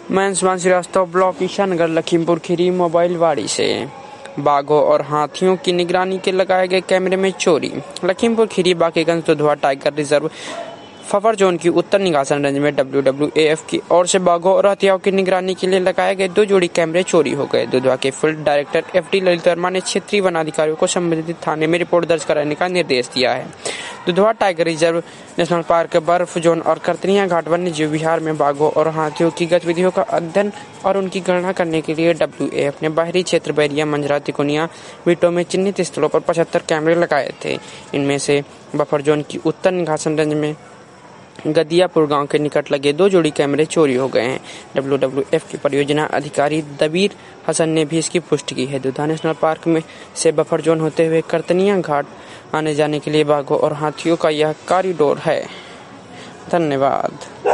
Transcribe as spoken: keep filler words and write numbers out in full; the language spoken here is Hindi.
मैं अंशुमान श्रीवास्तव, ब्लॉक ईशानगर, लखीमपुर खीरी। मोबाइल वाड़ी से बाघों और हाथियों की निगरानी के लगाए गए कैमरे में चोरी। Lakhimpur Kheri Bakeganj Dudhwa tiger reserve buffer zone की उत्तर निगासन रेंज में डब्ल्यू डब्ल्यू ए एफ की ओर से बाघों और हथियारों की निगरानी के लिए लगाए गए दो जोड़ी कैमरे चोरी हो गए। दुधवा के field director F D Lalit Verma ने क्षेत्रीय वनाधिकारियों को संबंधित थाने में रिपोर्ट दर्ज कराने का निर्देश दिया है। Dudhwa tiger reserve national park, buffer zone और करतनिया घाट वन्य जीव विहार में बाघों और हाथियों की गतिविधियों का अध्ययन और उनकी गणना करने के लिए डब्ल्यू ए एफ ने बाहरी क्षेत्र बैरिया, मंजरा, तिकोनिया, बीटों में चिन्हित स्थलों पर पचहत्तर कैमरे लगाए थे। इनमें से बफर जोन की उत्तर निगासन रेंज में गदियापुर गांव के निकट लगे दो जोड़ी कैमरे चोरी हो गए हैं। डब्ल्यू डब्ल्यू एफ के परियोजना अधिकारी दबीर हसन ने भी इसकी पुष्टि की है। दुधवा नेशनल पार्क में से बफर जोन होते हुए करतनिया घाट आने जाने के लिए बाघों और हाथियों का यह कॉरिडोर है। धन्यवाद।